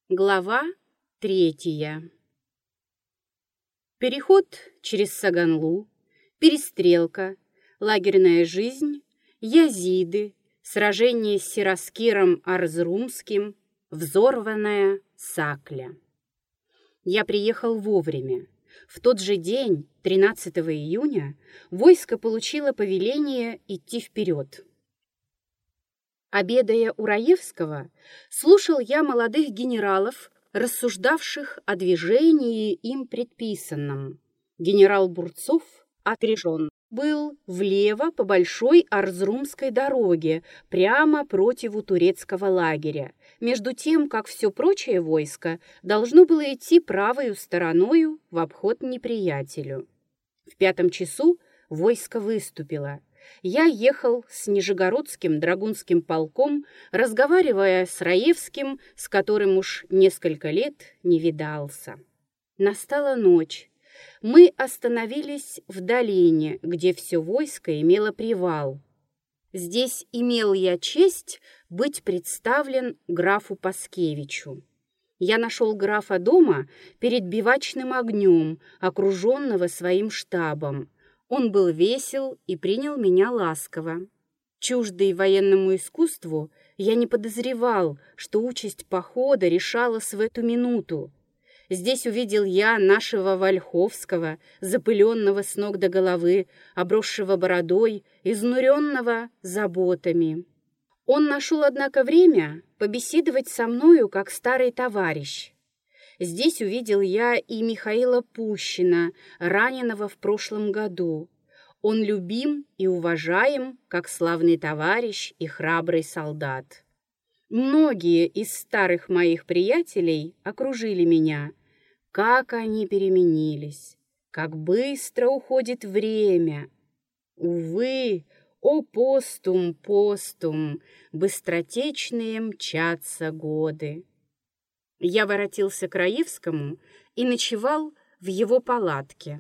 Глава 3. Переход через Саганлу, перестрелка, лагерная жизнь, язиды, сражение с Сираскиром Арзрумским, взорванная Сакля. Я приехал вовремя. В тот же день, 13 июня, войско получило повеление идти вперед. Обедая у Раевского, слушал я молодых генералов, рассуждавших о движении им предписанном. Генерал Бурцов отрежен был влево по большой Арзрумской дороге, прямо противу турецкого лагеря, между тем, как все прочее войско должно было идти правою стороною в обход неприятелю. В 5 часу войско выступило. Я ехал с Нижегородским драгунским полком, разговаривая с Раевским, с которым уж несколько лет не видался. Настала ночь. Мы остановились в долине, где все войско имело привал. Здесь имел я честь быть представлен графу Паскевичу. Я нашел графа дома перед бивачным огнем, окруженного своим штабом. Он был весел и принял меня ласково. Чуждый военному искусству, я не подозревал, что участь похода решалась в эту минуту. Здесь увидел я нашего Вольховского, запыленного с ног до головы, обросшего бородой, изнуренного заботами. Он нашел, однако, время побеседовать со мною, как старый товарищ. Здесь увидел я и Михаила Пущина, раненого в прошлом году. Он любим и уважаем, как славный товарищ и храбрый солдат. Многие из старых моих приятелей окружили меня. Как они переменились, как быстро уходит время. Увы, о постум, постум, быстротечные мчатся годы. Я воротился к Раевскому и ночевал в его палатке.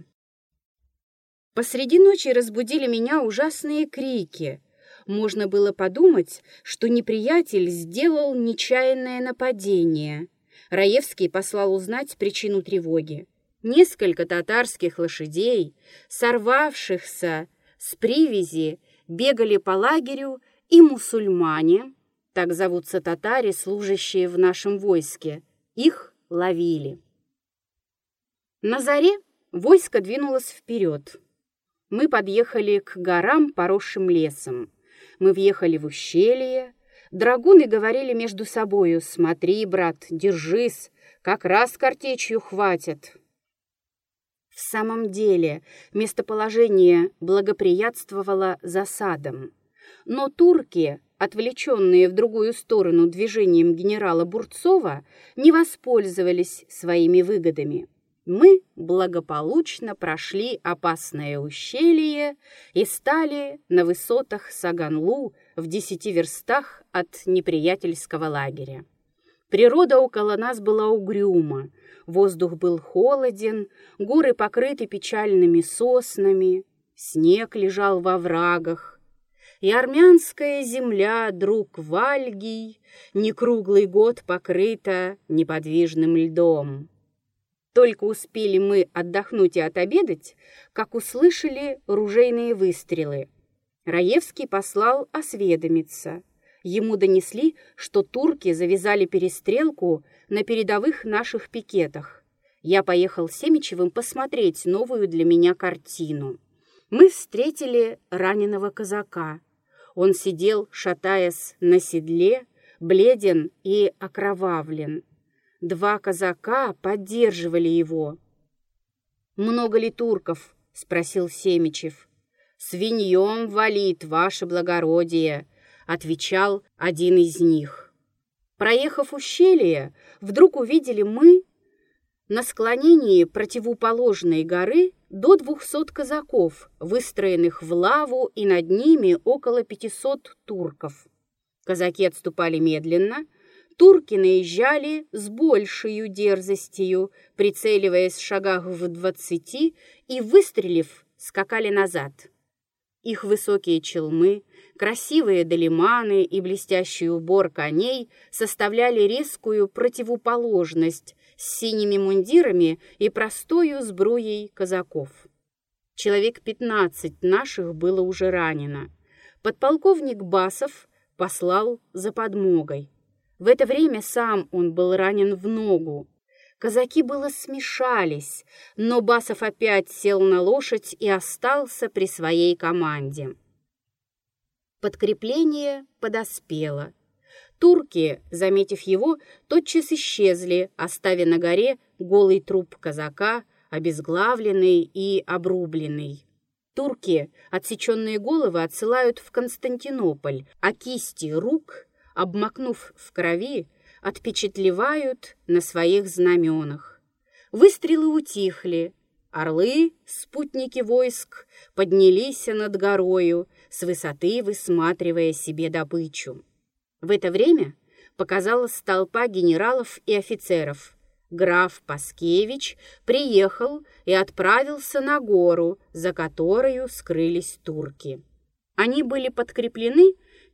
Посреди ночи разбудили меня ужасные крики. Можно было подумать, что неприятель сделал нечаянное нападение. Раевский послал узнать причину тревоги. Несколько татарских лошадей, сорвавшихся с привязи, бегали по лагерю, и мусульмане, так зовутся татари, служащие в нашем войске, их ловили. На заре войско двинулось вперед. Мы подъехали к горам, поросшим лесом. Мы въехали в ущелье. Драгуны говорили между собою: «Смотри, брат, держись, как раз картечью хватит». В самом деле, местоположение благоприятствовало засадам. Но турки, отвлеченные в другую сторону движением генерала Бурцова, не воспользовались своими выгодами. Мы благополучно прошли опасное ущелье и стали на высотах Саганлу в 10 верстах от неприятельского лагеря. Природа около нас была угрюма, воздух был холоден, горы покрыты печальными соснами, снег лежал во оврагах, и армянская земля, друг Вальгий, не круглый год покрыта неподвижным льдом. Только успели мы отдохнуть и отобедать, как услышали ружейные выстрелы. Раевский послал осведомиться. Ему донесли, что турки завязали перестрелку на передовых наших пикетах. Я поехал с Семичевым посмотреть новую для меня картину. Мы встретили раненого казака. Он сидел, шатаясь на седле, бледен и окровавлен. 2 казака поддерживали его. «Много ли турков?» — спросил Семичев. «Свиньем валит, ваше благородие», — отвечал один из них. Проехав ущелье, вдруг увидели мы на склонении противоположной горы до 200 казаков, выстроенных в лаву, и над ними около 500 турков. Казаки отступали медленно, турки наезжали с большей дерзостью, прицеливаясь в шагах в 20 и, выстрелив, скакали назад. Их высокие челмы, красивые долиманы и блестящий убор коней составляли резкую противоположность с синими мундирами и простою сбруей казаков. Человек 15 наших было уже ранено. Подполковник Басов послал за подмогой. В это время сам он был ранен в ногу. Казаки было смешались, но Басов опять сел на лошадь и остался при своей команде. Подкрепление подоспело. Турки, заметив его, тотчас исчезли, оставив на горе голый труп казака, обезглавленный и обрубленный. Турки отсеченные головы отсылают в Константинополь, а кисти рук, обмакнув в крови, отпечатлевают на своих знаменах. Выстрелы утихли. Орлы, спутники войск, поднялись над горою, с высоты высматривая себе добычу. В это время показалась толпа генералов и офицеров. Граф Паскевич приехал и отправился на гору, за которой скрылись турки. Они были подкреплены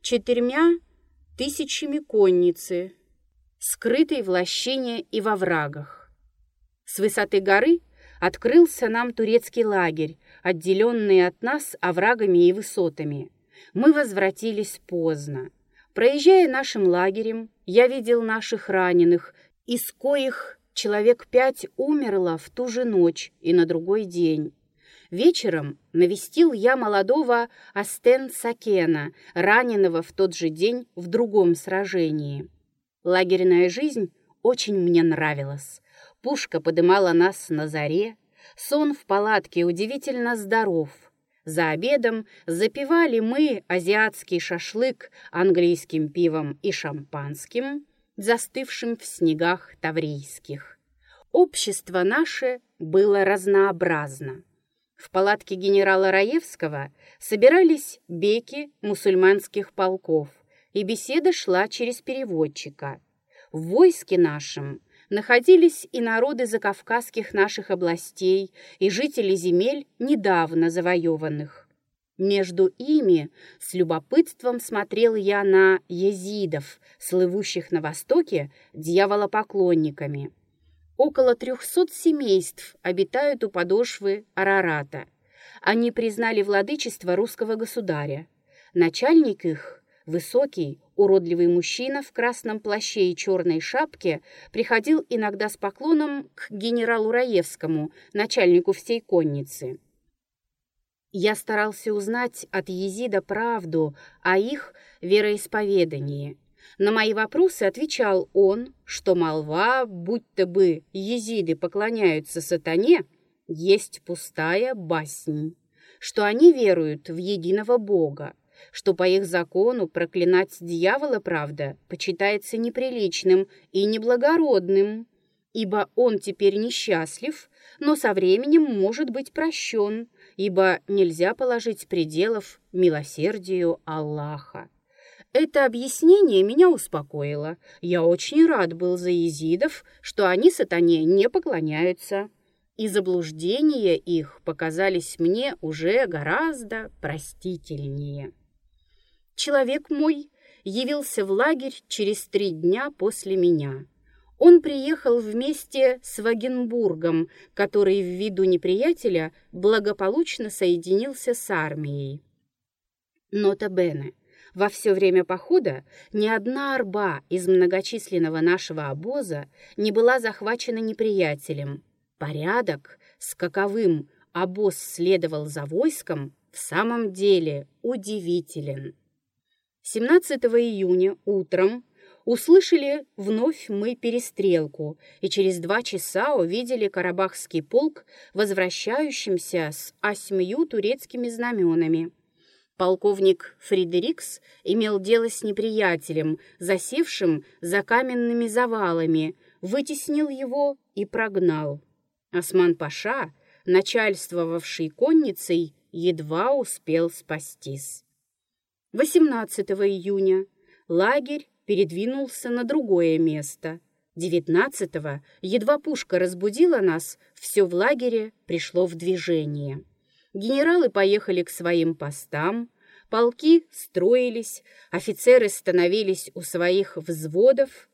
4000 конницы, скрытой в лощине и во врагах. С высоты горы открылся нам турецкий лагерь, отделенный от нас оврагами и высотами. Мы возвратились поздно. Проезжая нашим лагерем, я видел наших раненых, из коих человек 5 умерло в ту же ночь и на другой день. Вечером навестил я молодого Астен-Сакена, раненого в тот же день в другом сражении. Лагерная жизнь очень мне нравилась. Пушка подымала нас на заре, сон в палатке удивительно здоров. За обедом запивали мы азиатский шашлык английским пивом и шампанским, застывшим в снегах таврийских. Общество наше было разнообразно. В палатке генерала Раевского собирались беки мусульманских полков, и беседа шла через переводчика. В войске нашем находились и народы закавказских наших областей, и жители земель, недавно завоеванных. Между ими с любопытством смотрел я на езидов, слывущих на Востоке дьяволопоклонниками. Около 300 семейств обитают у подошвы Арарата. Они признали владычество русского государя. Начальник их, высокий, уродливый мужчина в красном плаще и черной шапке, приходил иногда с поклоном к генералу Раевскому, начальнику всей конницы. Я старался узнать от езида правду о их вероисповедании. На мои вопросы отвечал он, что молва, будто бы езиды поклоняются сатане, есть пустая баснь, что они веруют в единого Бога, что по их закону проклинать дьявола, правда, почитается неприличным и неблагородным, ибо он теперь несчастлив, но со временем может быть прощен, ибо нельзя положить пределов милосердию Аллаха. Это объяснение меня успокоило. Я очень рад был за езидов, что они сатане не поклоняются, и заблуждения их показались мне уже гораздо простительнее. Человек мой явился в лагерь через 3 дня после меня. Он приехал вместе с Вагенбургом, который ввиду неприятеля благополучно соединился с армией. Нота бене. Во все время похода ни одна арба из многочисленного нашего обоза не была захвачена неприятелем. Порядок, с каковым обоз следовал за войском, в самом деле удивителен. 17 июня утром услышали вновь мы перестрелку, и через 2 часа увидели карабахский полк, возвращающимся с 8 турецкими знаменами. Полковник Фридерикс имел дело с неприятелем, засевшим за каменными завалами, вытеснил его и прогнал. Осман-паша, начальствовавший конницей, едва успел спастись. 18 июня лагерь передвинулся на другое место. 19-го, едва пушка разбудила нас, все в лагере пришло в движение. Генералы поехали к своим постам, полки строились, офицеры становились у своих взводов.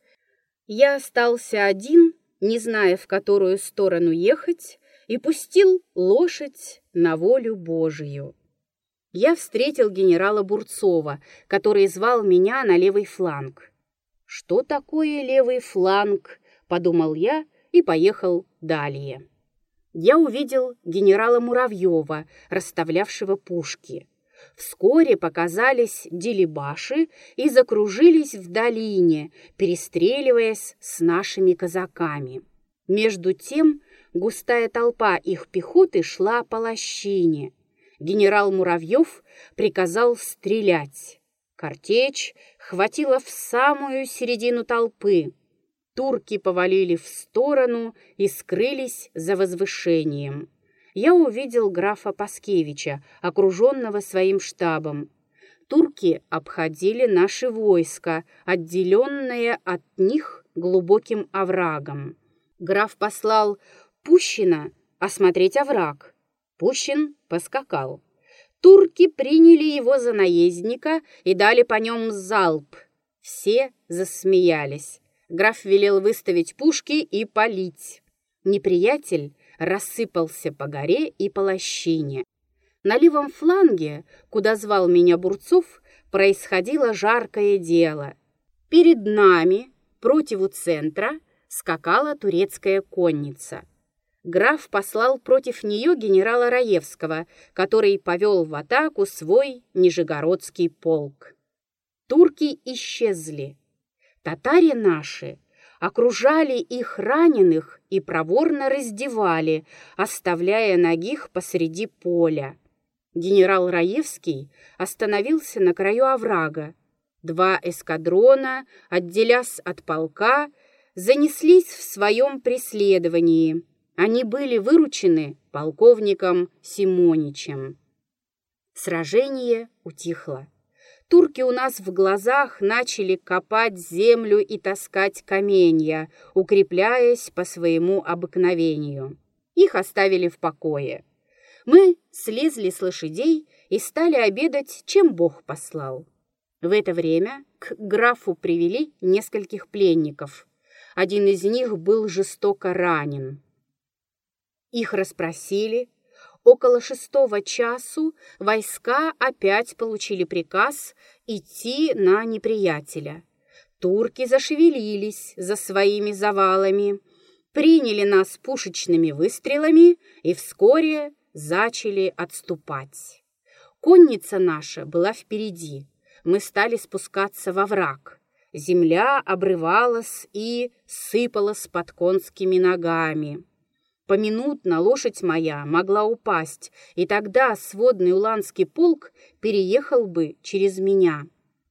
Я остался один, не зная, в которую сторону ехать, и пустил лошадь на волю Божию. Я встретил генерала Бурцова, который звал меня на левый фланг. «Что такое левый фланг?» — подумал я и поехал далее. Я увидел генерала Муравьева, расставлявшего пушки. Вскоре показались делибаши и закружились в долине, перестреливаясь с нашими казаками. Между тем густая толпа их пехоты шла по лощине. Генерал Муравьев приказал стрелять. Картечь хватила в самую середину толпы. Турки повалили в сторону и скрылись за возвышением. Я увидел графа Паскевича, окруженного своим штабом. Турки обходили наши войска, отделенные от них глубоким оврагом. Граф послал Пущина осмотреть овраг. Пущин поскакал. Турки приняли его за наездника и дали по нем залп. Все засмеялись. Граф велел выставить пушки и палить. Неприятель рассыпался по горе и по лощине. На левом фланге, куда звал меня Бурцов, происходило жаркое дело. Перед нами, противу центра, скакала турецкая конница. Граф послал против нее генерала Раевского, который повел в атаку свой Нижегородский полк. Турки исчезли. Татари наши окружали их раненых и проворно раздевали, оставляя нагих посреди поля. Генерал Раевский остановился на краю оврага. Два эскадрона, отделясь от полка, занеслись в своем преследовании. Они были выручены полковником Симоничем. Сражение утихло. Турки у нас в глазах начали копать землю и таскать каменья, укрепляясь по своему обыкновению. Их оставили в покое. Мы слезли с лошадей и стали обедать, чем Бог послал. В это время к графу привели нескольких пленников. Один из них был жестоко ранен. Их расспросили. Около 6 часу войска опять получили приказ идти на неприятеля. Турки зашевелились за своими завалами, приняли нас пушечными выстрелами и вскоре зачали отступать. Конница наша была впереди. Мы стали спускаться во враг. Земля обрывалась и сыпалась под конскими ногами. Поминутно лошадь моя могла упасть, и тогда сводный уланский полк переехал бы через меня.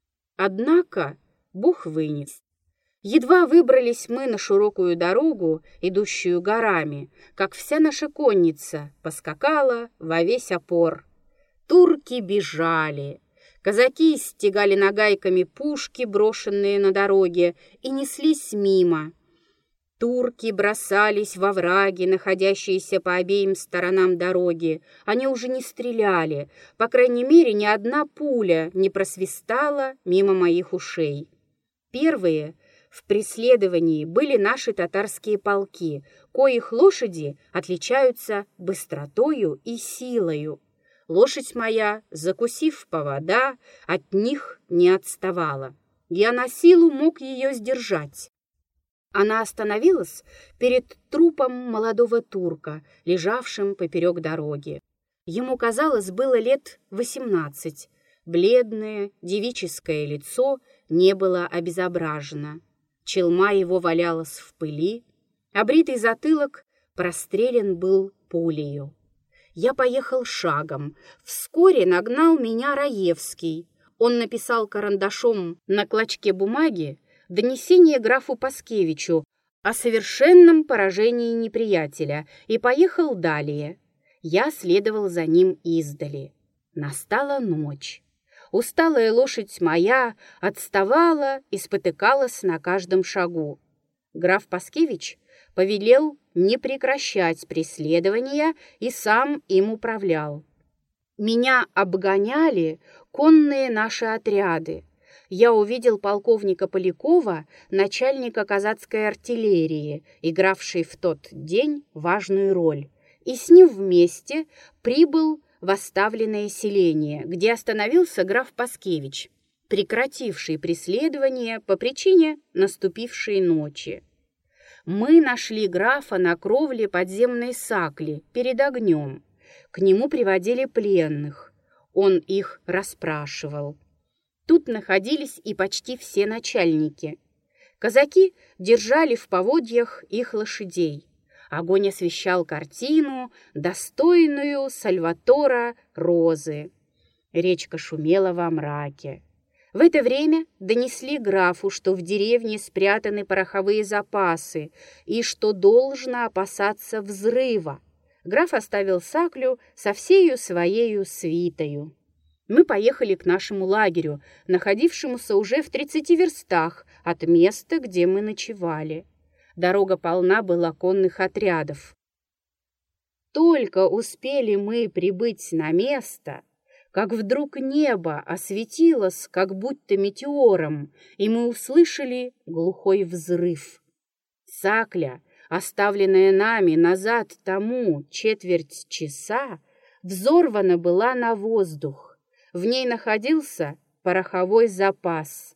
Однако Бог вынес. Едва выбрались мы на широкую дорогу, идущую горами, как вся наша конница поскакала во весь опор. Турки бежали. Казаки стегали нагайками пушки, брошенные на дороге, и неслись мимо. Турки бросались во враги, находящиеся по обеим сторонам дороги. Они уже не стреляли. По крайней мере, ни одна пуля не просвистала мимо моих ушей. Первые в преследовании были наши татарские полки, коих лошади отличаются быстротою и силою. Лошадь моя, закусив повода, от них не отставала. Я на силу мог ее сдержать. Она остановилась перед трупом молодого турка, лежавшим поперек дороги. Ему, казалось, было лет 18. Бледное девическое лицо не было обезображено. Челма его валялась в пыли, а бритый затылок прострелен был пулею. Я поехал шагом. Вскоре нагнал меня Раевский. Он написал карандашом на клочке бумаги донесение графу Паскевичу о совершенном поражении неприятеля и поехал далее. Я следовал за ним издали. Настала ночь. Усталая лошадь моя отставала и спотыкалась на каждом шагу. Граф Паскевич повелел не прекращать преследования и сам им управлял. Меня обгоняли конные наши отряды. Я увидел полковника Полякова, начальника казацкой артиллерии, игравший в тот день важную роль, и с ним вместе прибыл в оставленное селение, где остановился граф Паскевич, прекративший преследование по причине наступившей ночи. Мы нашли графа на кровле подземной сакли перед огнем. К нему приводили пленных. Он их расспрашивал. Тут находились и почти все начальники. Казаки держали в поводьях их лошадей. Огонь освещал картину, достойную Сальватора Розы. Речка шумела во мраке. В это время донесли графу, что в деревне спрятаны пороховые запасы и что должно опасаться взрыва. Граф оставил саклю со всею своею свитою. Мы поехали к нашему лагерю, находившемуся уже в 30 верстах от места, где мы ночевали. Дорога полна была конных отрядов. Только успели мы прибыть на место, как вдруг небо осветилось, как будто метеором, и мы услышали глухой взрыв. Сакля, оставленная нами назад тому четверть часа, взорвана была на воздух. В ней находился пороховой запас.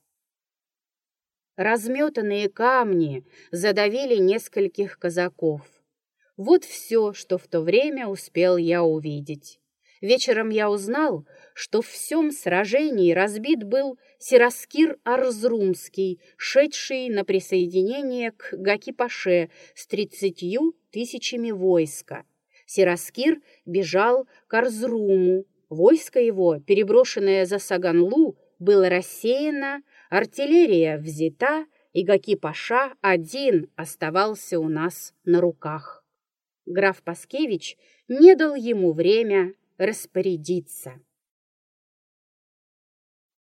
Разметанные камни задавили нескольких казаков. Вот все, что в то время успел я увидеть. Вечером я узнал, что в всем сражении разбит был Сираскир Арзрумский, шедший на присоединение к Гаки-Паше с 30 000 войска. Сираскир бежал к Арзруму. Войско его, переброшенное за Саганлу, было рассеяно, артиллерия взята, и Гаки-Паша один оставался у нас на руках. Граф Паскевич не дал ему время распорядиться.